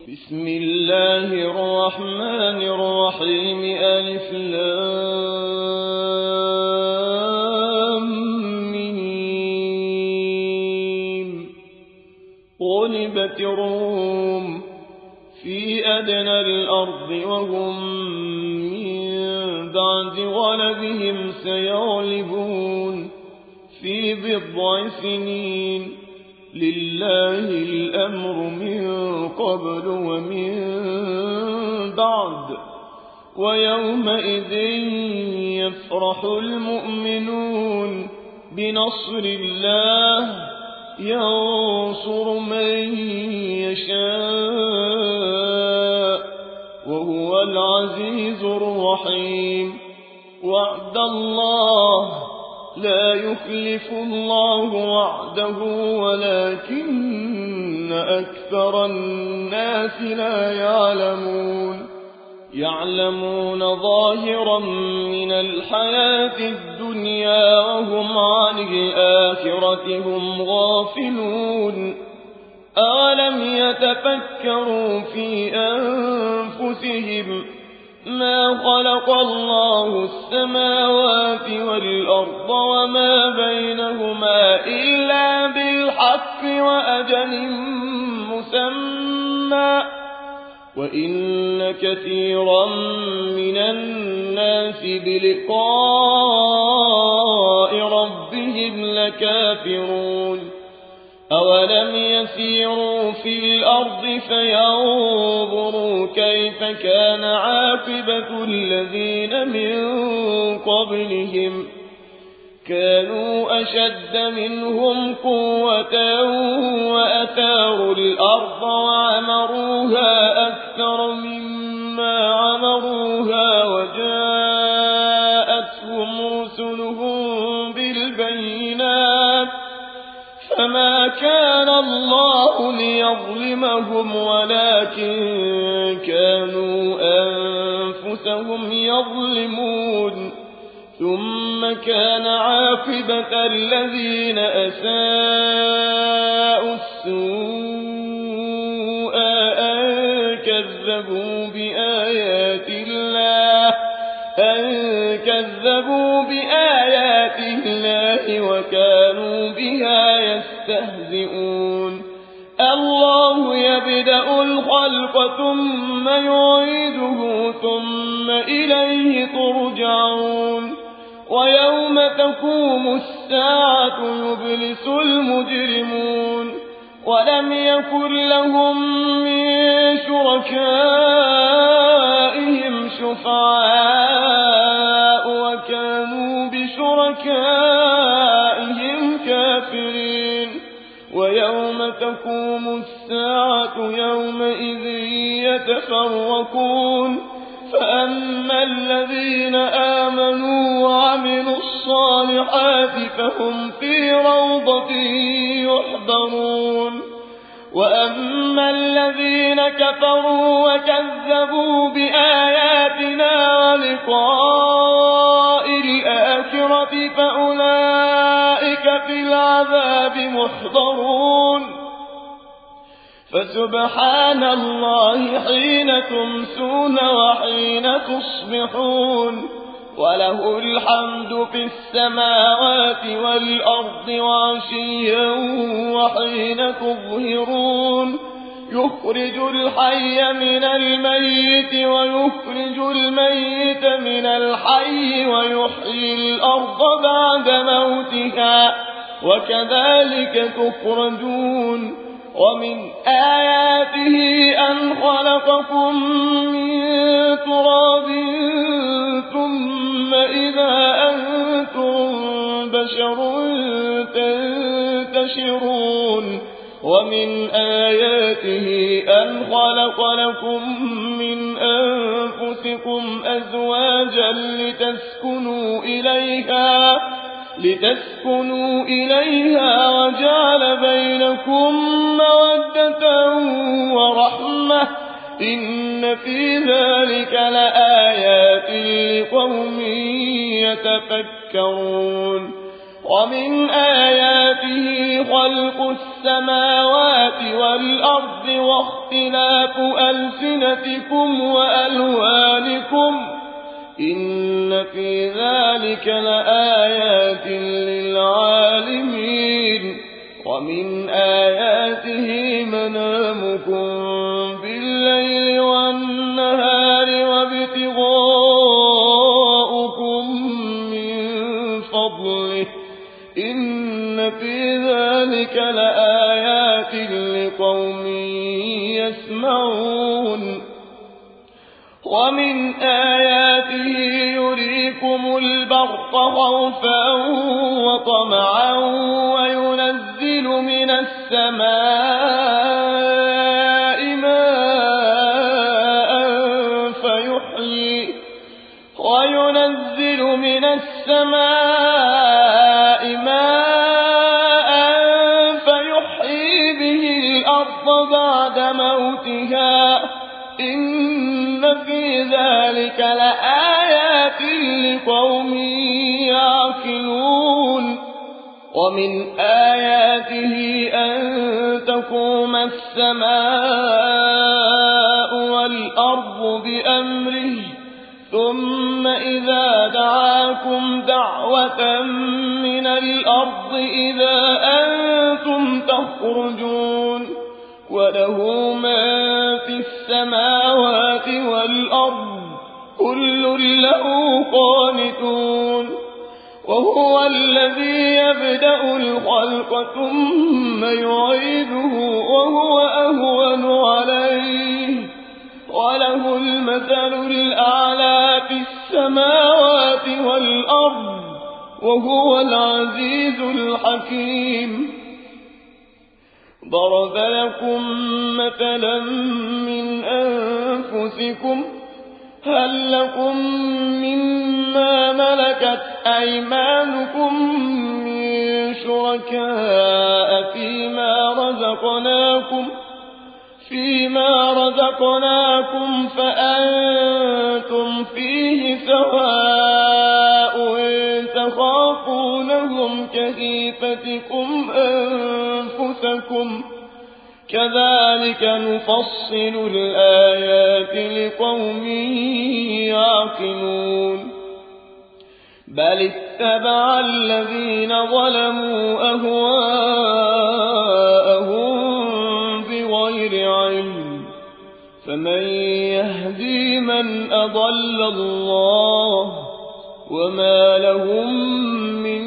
بسم الله الرحمن الرحيم. ألف لام ميم. غلبت الروم في أدنى الأرض وهم من بعد غلبهم سيغلبون في بضع سنين. لله الأمر من قبل ومن بعد ويومئذ يفرح المؤمنون بنصر الله ينصر من يشاء وهو العزيز الرحيم. وعد الله لا يخلف الله وعده ولكن أكثر الناس لا يعلمون. يعلمون ظاهرا من الحياة الدنيا وهم عن الآخرة هم غافلون. أولم يتفكروا في أنفسهم ما خلق الله السماوات والأرض وما بينهما إلا بالحق وأجل مسمى وإن كثيرا من الناس بلقاء ربهم لكافرون. أولم يسيروا في الأرض فينظروا كيف كان عاقبة الذين من قبلهم كانوا أشد منهم قوة وأثاروا الأرض وعمروها أكثر مما عمروها وجاءتهم رسلهم بالبينات فما كان الله ليظلمهم ولكن كانوا أنفسهم يظلمون. ثم كان عاقبة الذين أساءوا السوء أن كذبوا بآيات الله وكانوا بها يستهزئون. الله يبدأ الخلق ثم يعيده ثم إليه ترجعون. ويوم تقوم الساعة يبلس المجرمون ولم يكن لهم من شركائهم شفعاء وكانوا بشركائهم كافرين. ويوم تقوم الساعة يومئذ يتفرقون فأما الذين آمنوا وعملوا الصالحات فهم في روضة يحبرون. وأما الذين كفروا وكذبوا بآياتنا ولقاء الآخرة فأولئك في العذاب محضرون. فسبحان الله حين تمسون وحين تصبحون وله الحمد في السماوات والأرض وعشيا وحين تظهرون. يخرج الحي من الميت ويخرج الميت من الحي ويحيي الأرض بعد موتها وكذلك تخرجون. ومن آياته أن خلقكم من تراب ثم إذا أنتم بشر تنتشرون. ومن آياته أن خلق لكم من أنفسكم أزواجا لتسكنوا إليها وجعل بينكم مودة ورحمة إن في ذلك لآيات لقوم يتفكرون. ومن آياته خلق السماوات والأرض واختلاف ألسنتكم وألوانكم إن في ذلك لآيات للعالمين ومن آياته منامكم بالليل والنهار وابتغاؤكم من فضله إن في ذلك لآيات لقوم يسمعون ومن آياته يريكم البرق خوفا وطمعا وينزل من السماء ماء فيحيي به الأرض بعد موتها إن في ذلك لآيات لقوم يعقلون ومن آياته أن تقوم السماء والأرض بأمره ثم إذا دعاكم دعوة من الأرض إذا أنتم تخرجون وله ما في السماوات والأرض كل له قانتون وهو الذي يبدأ الخلق ثم يعيده وهو أهون عليه وله المثل الأعلى في السماوات والأرض وهو العزيز الحكيم ضرب لكم مثلا من أنفسكم هل لكم مما ملكت أيمانكم من شركاء فيما رزقناكم فأنتم فيه سواء تخافونهم كخيفتكم أنفسكم كذلك نفصل الآيات لقوم يعقلون بل اتبع الذين ظلموا أهواءهم بغير علم فمن يهدي من أضل الله وما لهم من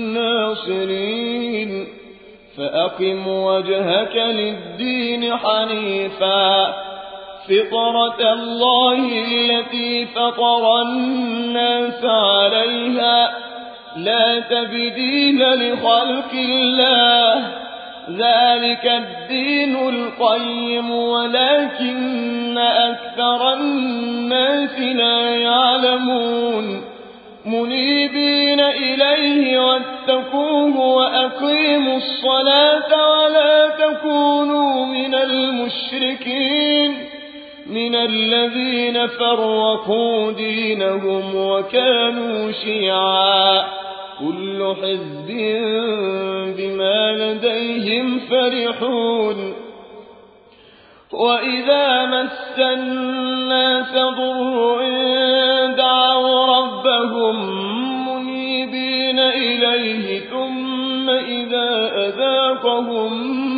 ناصرين فأقم وجهك للدين حنيفا فطرة الله التي فطر الناس عليها لا تبديل لخلق الله ذلك الدين القيم ولكن أكثر الناس لا يعلمون منيبين إليه واتقوه وأقيموا الصلاة ولا تكونوا من المشركين من الذين فرقوا دينهم وكانوا شيعا كل حزب بما لديهم فرحون وإذا مس الناس ضر دعوا ربهم منيبين إليه ثم إذا أذاقهم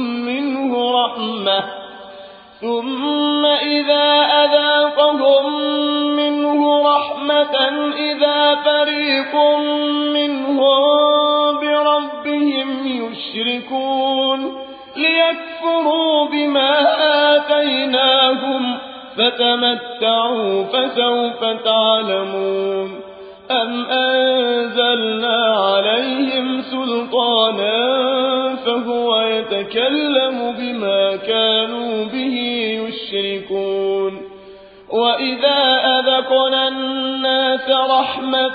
منه رحمة إذا فريق منهم بربهم يشركون ليكفروا بما آتيناهم فتمتعوا فسوف تعلمون أم أنزلنا عليهم سلطانا فهو يتكلم بما كانوا به يشركون وإذا أذقنا الناس رحمة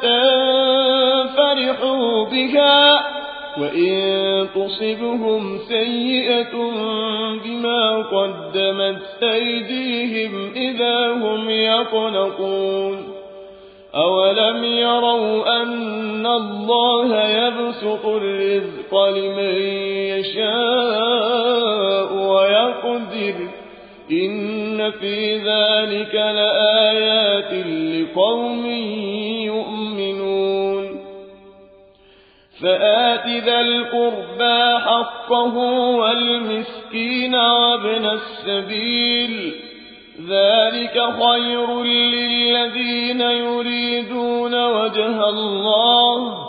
فرحوا بها وإن تصبهم سيئة بما قدمت أيديهم إذا هم يقنطون أولم يروا أن الله يبسط الرزق لمن يشاء ويقدر إن في ذلك لآيات لقوم يؤمنون فآت ذا القربى حقه والمسكين وابن السبيل ذلك خير للذين يريدون وجه الله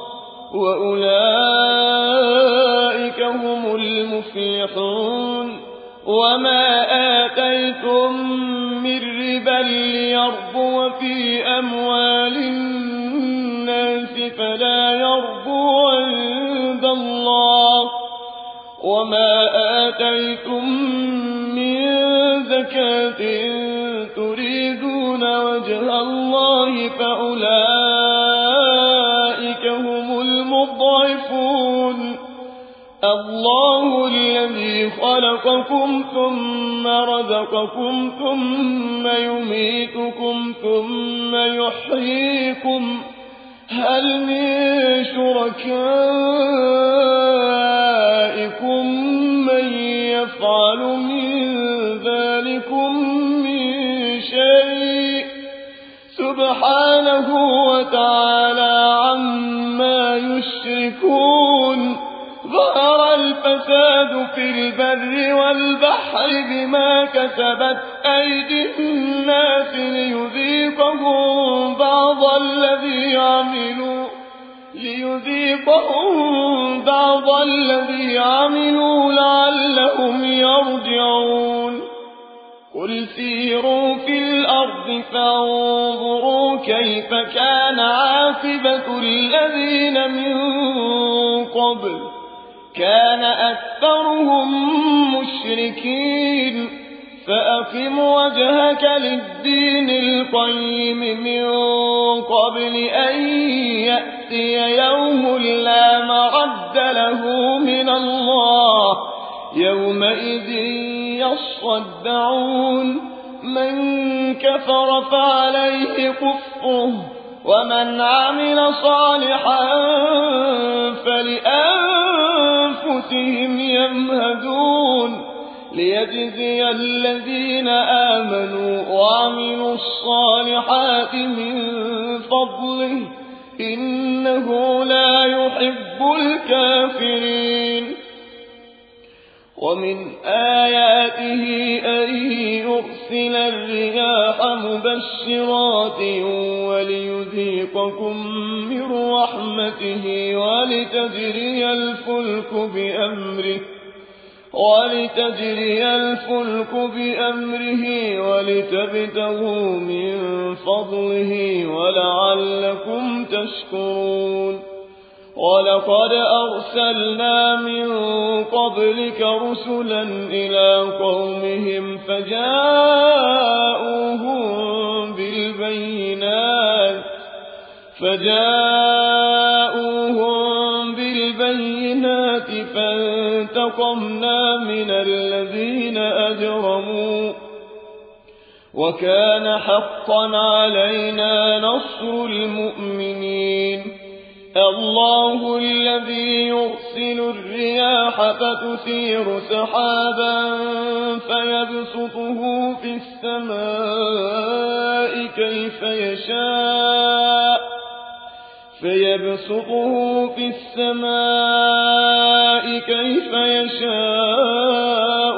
وأولئك هم المفلحون وما آتيتم من ربا ليربو في أموال الناس فلا يربو عند الله وما آتيتم من زكاة تريدون وجه الله فأولئك هم المضعفون الله الذي خلقكم ثم رزقكم ثم يميتكم ثم يحييكم هل من شركائكم من يفعل من ذلكم من شيء سبحانه وتعالى عما يشركون ظهر الفساد في البر والبحر بما كسبت أيدي الناس ليذيقهم بعض الذي عملوا لعلهم يرجعون قل سيروا في الأرض فانظروا كيف كان عاقبة الذين من قبل كان أكثرهم مشركين فأقم وجهك للدين القيم من قبل أن يأتي يوم لا مرد له من الله يومئذ يصدعون من كفر فعليه كفره ومن عمل صالحا فلأنفسهم يمهدون ليجزي الذين آمنوا وعملوا الصالحات من فضله إنه لا يحب الكافرين ومن آياته أن يرسل الرياح مبشرات وليذيقكم من رحمته ولتجري الفلك بأمره ولتبتغوا من فضله ولعلكم تشكرون ولقد أرسلنا من قبلك رسلا إلى قومهم فجاءوهم بالبينات فانتقمنا من الذين أجرموا وكان حقا علينا نصر المؤمنين الله الذي يرسل الرياح فتثير سحابا فيبسطه في السماء كيف يشاء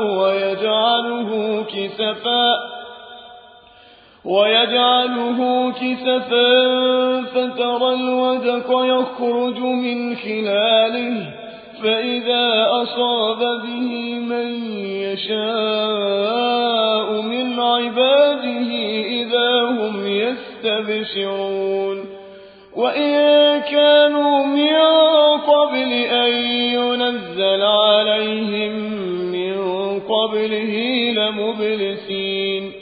ويجعله كسفا فترى الودق يخرج من خلاله فإذا أصاب به من يشاء من عباده إذا هم يستبشرون وإن كانوا من قبل أن ينزل عليهم من قبله لمبلسين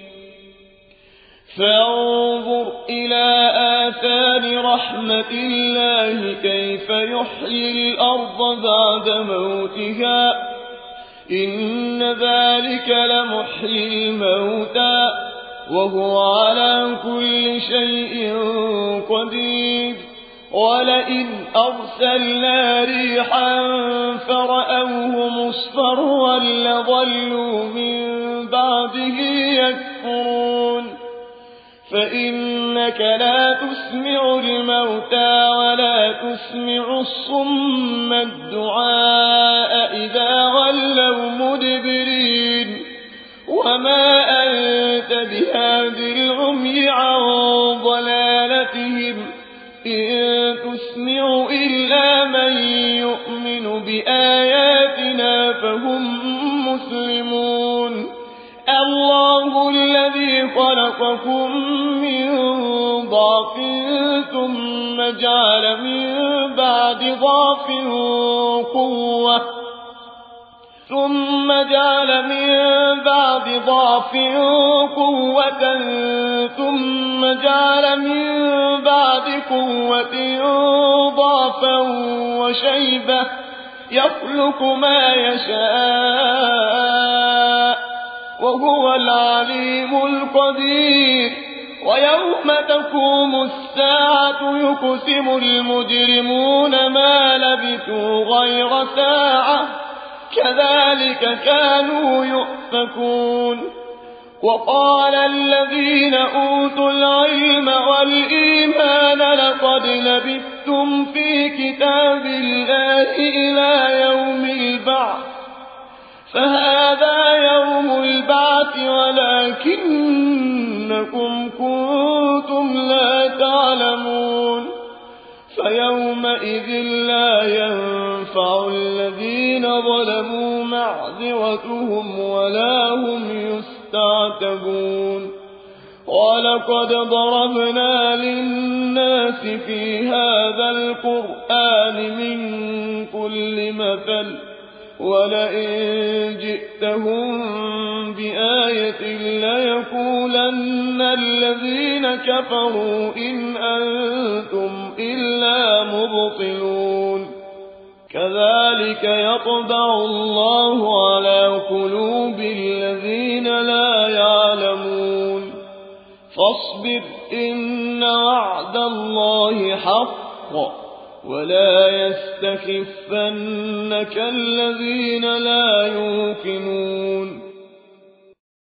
فانظر إلى آثار رحمة الله كيف يحيي الأرض بعد موتها إن ذلك لمحيي الموتى وهو على كل شيء قدير ولئن أرسلنا ريحا فرأوه مصفرا لظلوا من بعد بعده يكفرون فإنك لا تسمع الموتى ولا تسمع الصم الدعاء إذا ولوا مدبرين وما أنت بهاد العمي عن ضلالتهم إن تسمع إلا من يؤمن بآياتنا فهم مسلمون الله الذي خلقكم من ضعف ثم جعل من بعد ضعف قوة ثم جعل من بعد قوة ضعفا وشيبة يخلق ما يشاء وهو العليم القدير ويوم تقوم الساعة يقسم المجرمون ما لبثوا غير ساعة كذلك كانوا يؤفكون وقال الذين أوتوا العلم والإيمان لقد لبثتم في كتاب الله إلى يوم البعث فهذا يوم البعث ولكنكم كنتم لا تعلمون فيومئذ لا ينفع الذين ظلموا معذرتهم ولا هم يستعتبون ولقد ضربنا للناس في هذا القرآن من كل مثل ولئن جئتهم بآية ليقولن الذين كفروا إن أنتم إلا مبطلون كذلك يطبع الله على قلوب الذين لا يعلمون فاصبر إن وعد الله حق ولا يستخفنك الذين لا يوقنون